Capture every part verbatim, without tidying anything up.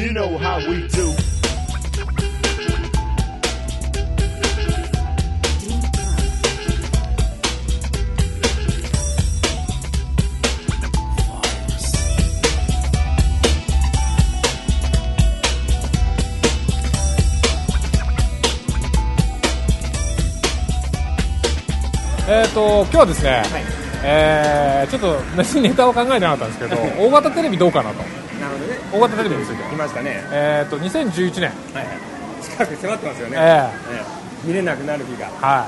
You know how we do. えーと今日はですね、はい、えー、ちょっと別にネタを考えてなかったんですけど大型テレビどうかなと。 なるほどね。 大型テレビについて来ましたね。 えーとにせんじゅういちねん、 はいはい、近く迫ってますよね、 えーえー、見れなくなる日が、 はい、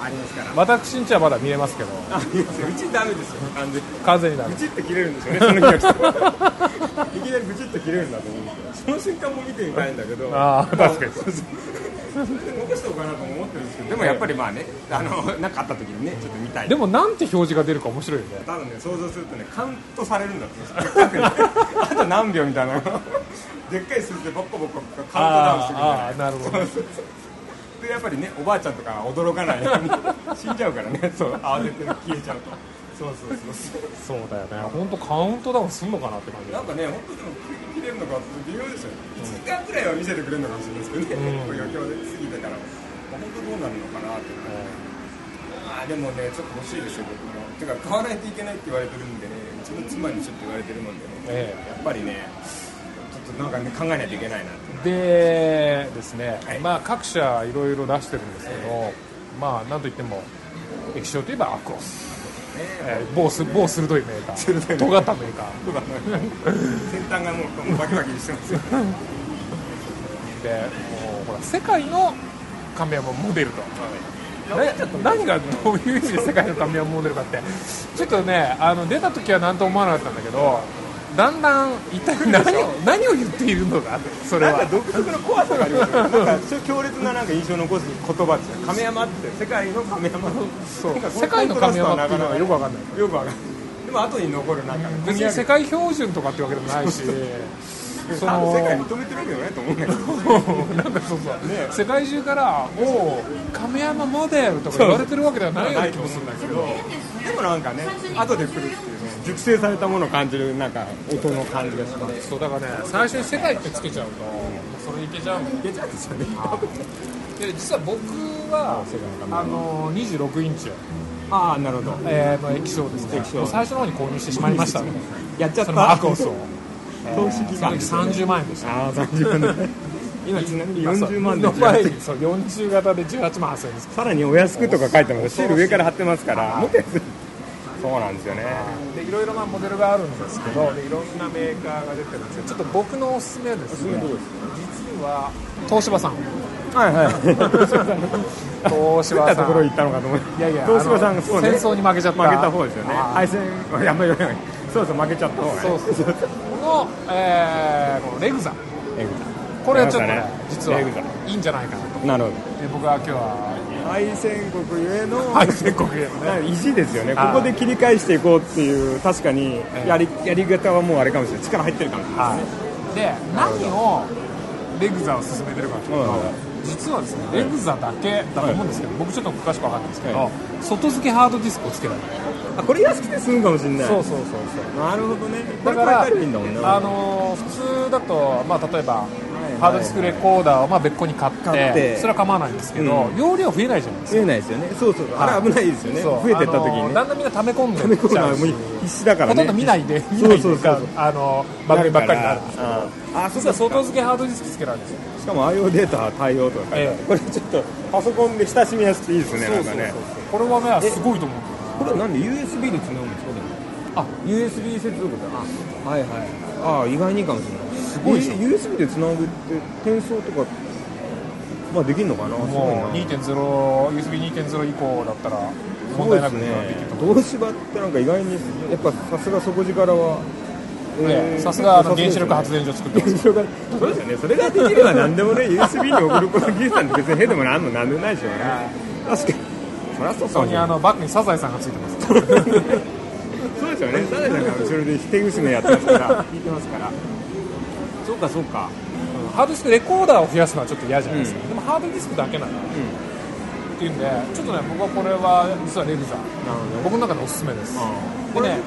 ありますから。 私んちはまだ見れますけど、 あ、見えますよ。うちダメですよ、完全に。 完全にダメ。 ブチって切れるんですよね、その日が来ていきなりブチって切れるんだと思うんですよ。その瞬間も見てみたいんだけど、 ああ、確かに残しておこうかなと思ってるんですけど、でもやっぱりまあね、あのなんかあった時にね、ちょっと見たい。 でもなんて表示が出るか面白いよね。 多分ね、想像するとね、カウントされるんだと思うんですよ。あと何秒みたいな。でっかい数字でボッコボコカウントダウンしてるみたいな。 ああ、なるほど。 でやっぱりね、おばあちゃんとか驚かないように死んじゃうからね、そう慌てて消えちゃうと。そうそうそうそう。 そうだよね。本当カウントダウンすんのかなって感じ。 なんかね、本当でも切れるのか微妙ですよね。いちじかんぐらいは見せてくれるのかもしれないですけどね。これ余興で過ぎてから、本当どうなるのかなって。ああでもね、ちょっと欲しいですよ僕も。てか買わないといけないって言われてるんでね、うちの妻にちょっと言われてるもんでね、ええ、やっぱりね、ちょっとなんかね考えないといけないなって。 でですね、はい、まあ各社いろいろ出してるんですけど、えー、まあなんといっても液晶といえばアクオス、えー、某, 某鋭いメーカー、尖ったメーカー先端がもうバキバキしてますよでもうほら世界のカメラモデルと、はい、何がどういう意味で世界のカメラモデルかってちょっとね、あの出た時は何とも思わなかったんだけど、だんだん一体何を何を言っているのか、それはなんか独特の怖さがありますよね。なんか強烈ななんか印象を残す言葉ですよ。亀山って世界の亀山のそう世界の亀山っていうのはよくわかんない。 よくわかんない。でも後に残るなんか別に世界標準とかってわけでもないし、 その世界認めてるわけじゃないと思うんだけど、 なんかそうそう、ね、世界中からもう亀山モデルとか言われてるわけではないような気もするんだけど、 でもなんかね、後で来るっていうね、熟成されたものを感じるなんか音の感じがします。 そうだからね、最初に世界ってつけちゃうと、うん、それいけちゃういけちゃうんですよね。 で実は僕はあのにじゅうろくインチを、 ああなるほど、 えー、の液晶ですね。最初の方に購入してしまいましたね。 やっちゃった。 そのアクオスを。 投資期間その時さんじゅうまんえんでした。 ああさんじゅうまんえん。今ちなみによんじゅうまんでの前にそうよんじゅう型でじゅうはちまんはっせんえんです。 さらにお安くとか書いてます。シール上から貼ってますから。もっと安い。そうなんですよね。 でいろいろなモデルがあるんですけど、でいろんなメーカーが出てるんですけど、ちょっと僕のおすすめはですね、実は東芝さん。 はいはい。 東芝さん。 どんなところ行ったのかと思って。いやいや、東芝さんがそうね。 戦争に負けちゃった。 負けた方ですよね。敗戦やんまりやんまり。そうそう負けちゃった方がね。そうそうそう。 の、えー、このレグザ。レグザ。これはちょっとね、実はいいんじゃないかなと。 なるほど。 で僕は今日は敗戦国ゆえの敗戦国ゆえのね、意地ですよね。ここで切り返していこうっていう確かにやりやり方はもうあれかもしれない。力入ってるかもしれないですね。 で何をレグザを進めてるかというと、実はですねレグザだけだと思うんですけど、僕ちょっと詳しく分かんないんですけど、外付けハードディスクをつけられる。 あ、これ安くて済むかもしれない。 そうそうそうそう。 なるほどね。 だからあの普通だとまあ例えばハードディスクレコーダーをまあ別個に買ってそれは構わないんですけど、容量増えないじゃないですか。 増えないですよね。そうそう。あれ危ないですよね。増えてった時にね。 だんだんみんな溜め込んでっちゃうし、 必死だからね。 ほとんど見ないで見ないであの番組ばっかりになるんですけど、あ、そうか。外付けハードディスクつけられるんですよ。 しかも アイオー データ対応とか書いてある。これちょっとパソコンで親しみやすくていいですね。なんかね。 これはねすごいと思う。 これはなんで ユーエスビー でつなぐんですかね。あ、ユーエスビー 接続だ。あ、はいはい。ああ、意外にいいかもしれない。すごいでしょ。ユーエスビー でつなぐって転送とかまあできるのかな。すごいな。 にてんゼロ ユーエスビーにてんゼロ 以降だったら問題なくできると思う。 東芝ってなんか意外にやっぱさすが底力は。 さすが原子力発電所作ってます。 そうですよね。それができれば何でもね ユーエスビー に送ること技術なんて別に変でもなんのなんでもないでしょうね。確かに。そりゃそうかもしれない。 あのバッグにサザエさんがついてます。 そうですよね。サザエさんが後ろで手娘やってますから聞いてますから。そうかそうか。 ハードディスクレコーダーを増やすのはちょっと嫌じゃないですか。でもハードディスクだけなら。っていうんでちょっとね僕はこれは実はレグザ僕の中でおすすめです。でね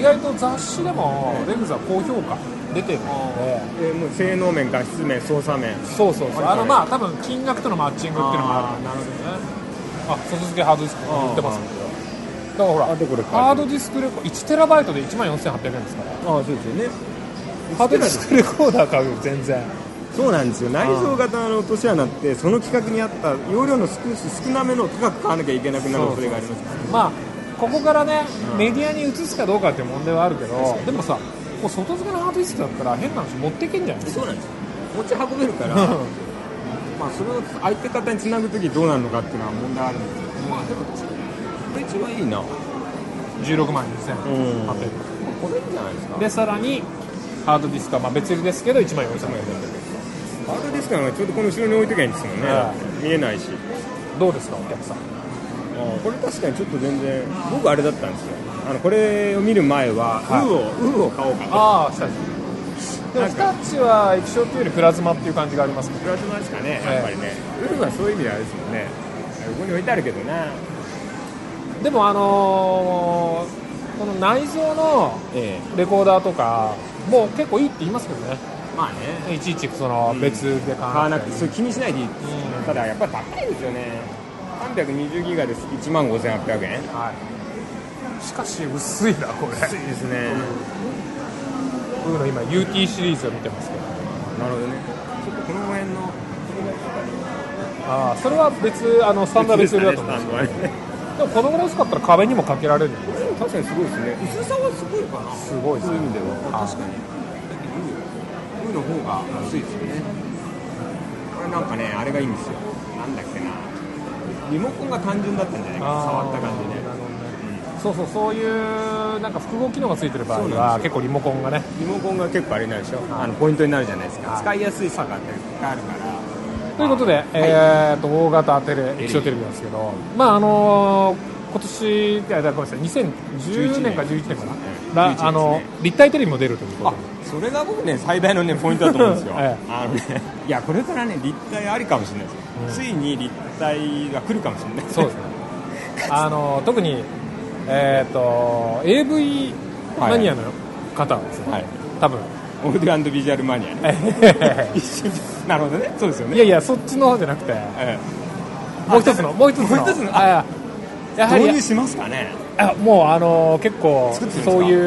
意外と雑誌でもレグザ高評価出てるので、 えー、もう性能面、画質面、操作面、 そうそうそう、あのまあ多分金額とのマッチングっていうのもあると思うんですよね。あ、外付けハードディスク売ってますけど、だからほらハードディスクレコいちテラバイトでいちまんよんせんはっぴゃくえんですから。 ああ、そうですよね。 ハードディスクレコーダー買うよ全然。 そうなんですよ。内蔵型の落とし穴ってその規格に合った容量の 少, 少なめの高く買わなきゃいけなくなる恐れがありますから、ね、 まあここからね、うん、メディアに移すかどうかっていう問題はあるけど、でもさ、こう外付けのハードディスクだったら変な話持っていけんじゃないですか。 そうなんですよ。持ち運べるからまあそれを相手方につなぐときどうなるのかっていうのは問題あるんですけど、まあでもこれ一番いいな。 じゅうろくまんにせんはっぴゃくえん、うん、 これいいんじゃないですか。 でさらにハードディスクはまあ別売りですけどいちまんよんせんえん。 ハードディスクはちょうどこの後ろに置いときゃいいんですよね、はい、見えないし。 どうですかお客さん。 あこれ確かにちょっと全然僕あれだったんですよ。あのこれを見る前は、はい、ウーをウーを買おうかと。 ああ、したでもスタッチは液晶というよりプラズマっていう感じがありますね。 プラズマですかね、やっぱりね、ウーはそういう意味ではあれですもんね。ここに置いてあるけどな。 でもあのー、この内蔵のレコーダーとかもう結構いいって言いますけどね。 まあね、 いちいちその別で買わなくて、それ気にしないでいい、うん、ただやっぱり高いですよね。さんびゃくにじゅうギガです。いちまんごせんはっぴゃくえん、 はい、しかし薄いなこれ。 薄いですね。 僕の今 ユーティー シリーズを見てますけど。 なるほどね。ちょっとこの辺のああ、それは別、あのスタンドは別売りだと思うんですけど、ね、でもこのぐらい薄かったら壁にもかけられるんですよ。 確かにすごいですね。薄さはすごいかな。 すごいですね。 そういう意味では確かにウーの方が薄いですよね。これなんかね、あれがいいんですよ。なんだっけな、リモコンが単純だったんじゃないかな、触った感じで、ね、うん、そうそう、そういうなんか複合機能がついてる場合は結構リモコンがね、 リモコンが結構あれになるでしょ、あのポイントになるじゃないですか。使いやすいさがあるからということで、はい、えー、と大型テレ液晶テレビなんですけど、まああのー今年、いや、ごめんなさい、にせんじゅうねんかじゅういちねんかな、うん、あの立体テレビも出るということで、 それが僕ね、最大の、ね、ポイントだと思うんですよ、ええ、あのね、いや、これからね、立体ありかもしれないですよ、うん、ついに立体が来るかもしれない。 そうですねあの特に、えー、と エーブイ マニアの方はですね、はい、多分オーディオビジュアルマニアね一瞬なるほどね、そうですよね。 いやいや、そっちの方じゃなくて、ええ、もう一つのもう一つのもう一つのあやはり導入しますかね。 あもう、あのー、結構そういう、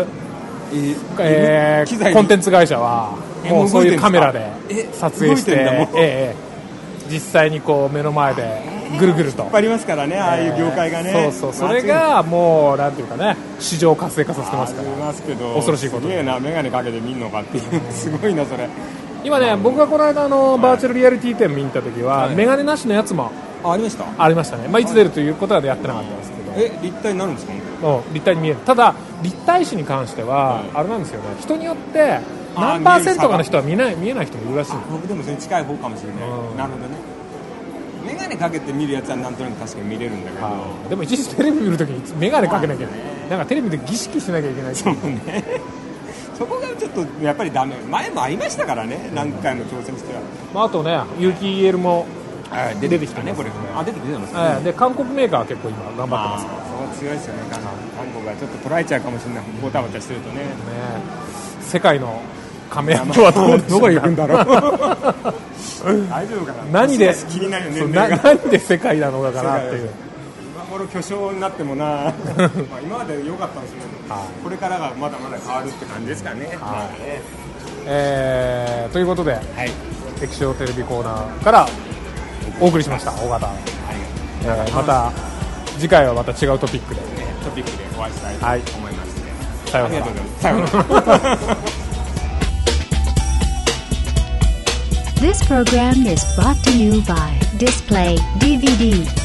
えー、コンテンツ会社はもうそういうカメラで撮影して、ええ、実際にこう目の前でぐるぐると引っ張りますからね、ああいう業界がね、 えー、そうそう、それがもうなんていうかね、市場活性化させてますから。 ありますけど、 恐ろしいこと。 すげえな、眼鏡かけて見んのかっていうすごいなそれ。 今ね、僕がこの間のバーチャルリアリティ展見に行った時は、はい、眼鏡なしのやつもあ, ありましたありましたね。まあ、いつ出るということはやってなかったんですけど、 え立体になるんですか。 うん、立体に見える。ただ立体視に関しては、はい、あれなんですよね、人によって何パーセントかの人は見ない見えない人もいるらしい。 僕でもそれに近い方かもしれない、うん、なるほどね。眼鏡かけて見るやつはなんとなく確かに見れるんだけど、 でも一時テレビ見るときに眼鏡かけなきゃ、ね、なんかテレビで儀式しなきゃいけない。 そうねそこがちょっとやっぱりダメ。前もありましたからね、何回も挑戦しては、 まあ、あとね、有機 イーエル も出てきたね、これ。あ、出てきてますね。 で、韓国メーカーは結構今頑張ってますから。 そこ強いですよね。韓国がちょっと捉えちゃうかもしれない。ボタボタしてるとね。ね、 世界のカメラとはどうどこ行くんだろう。大丈夫かな。 何で気になるよね。 何で世界なのかなっていう。 今頃巨匠になってもな。まあ今まで良かったんですけど、これからがまだまだ変わるって感じですからね。はい。 えー、ということで、はい、液晶テレビコーナーからお送りしました。大型。えー、また次回はまた違うトピックで、 ね、トピックでお会いしたいと思います、ね。はい、 さようなら。 さようなら。 This program is brought to you by Display ディーブイディー